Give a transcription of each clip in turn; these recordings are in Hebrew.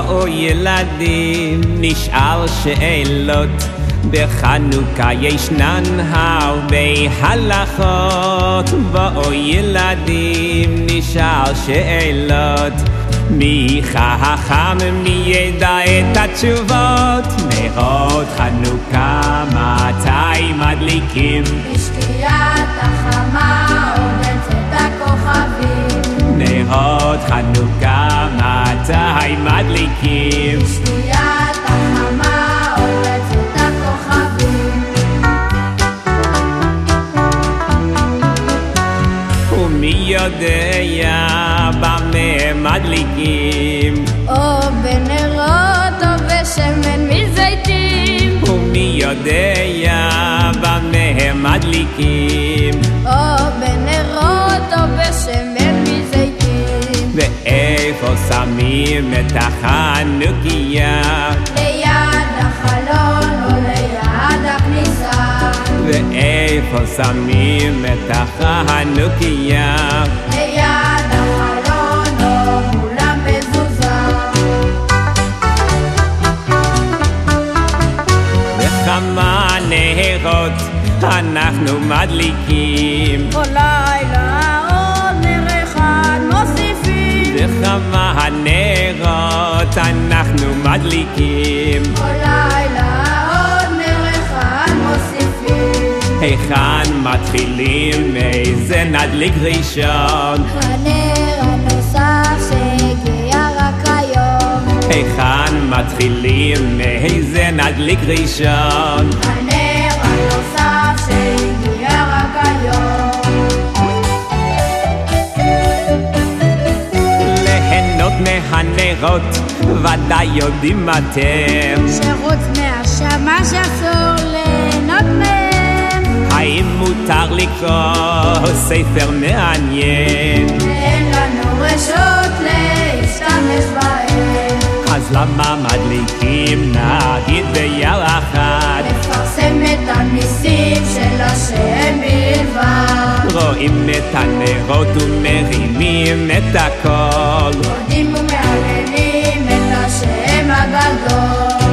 באו ילדים, נשאל שאלות. בחנוכה ישנן הרבה הלכות. באו ילדים, נשאל שאלות. מי חכם, מי ידע את התשובות? נרות חנוכה מתי מדליקים? בשקיעת החמה או בצאת הכוכבים. נרות חנוכה מתי מדליקים? בשקיעת החמה או בצאת הכוכבים. ומי יודע במה מדליקים? או בנרות או בשמן מזיתים. ומי יודע במה מדליקים? או בנרות או בשמן מזיתים. ואיפה שמים את החנוכיה? ליד החלון או ליד הכניסה. ואיפה שמים את החנוכיה? ליד החלון או מול המזוזה. וכמה נרות אנחנו מדליקים? כל לילה עוד נר אחד מוסיפים. וכמה נרות אנחנו מדליקים? כל לילה עוד נר אחד מוסיפים. היכן מתחילים? איזה נדליק ראשון? הנר הנוסף שהגיע רק היום. היכן מתחילים? איזה נדליק ראשון? הנר הנוסף שהגיע רק היום. ליהנות מהנרות ודאי יודעים אתם. שחוץ מהשמש אסור ליהנות מהם. האם מותר לקרוא ספר מעניין? אין לנו רשות להשתמש בהם. אז למה מדליקים? נגיד ביחד. לפרסם את הניסים של השם בלבד. רואים את הנרות ומרימים את הכל. מודים ומהללים את השם הגדול.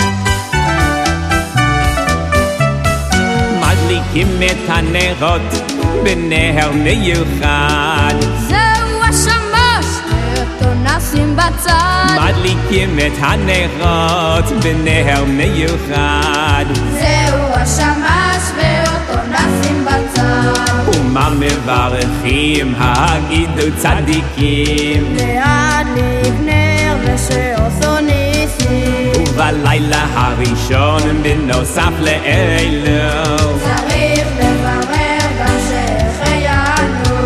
מדליקים את הנרות בנר מיוחד. זהו השמש ואותו נשים בצד. מדליקים את הנרות בנר מיוחד. זהו השמש ואותו נשים בצד. ומה מברכים? הגידו צדיקים. להדליק נר ושעושו ניסים. ובלילה הראשון בנוסף לאלו צריך לברר גם שהחיינו.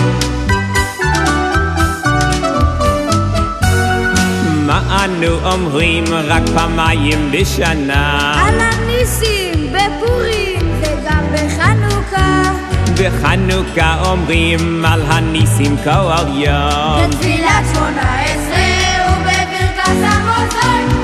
מה אנו אומרים רק פעמיים בשנה? על הניסים בפורים וגם בחנוכה. בחנוכה אומרים על הניסים כל יום. בתפילת 18 ובברכת המזון.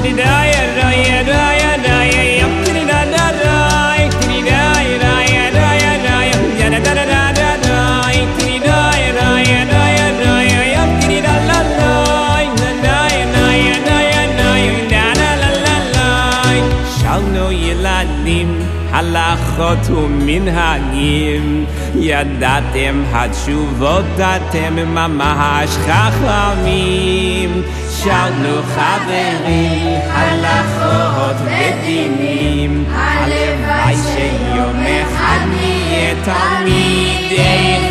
שאלנו ילדים הלכות ומנהגים, ידעתם התשובות, אתם ממש חכמים. שאלנו חברים הלכות ודינים, הלוואי שיום אחד נהיה תלמידי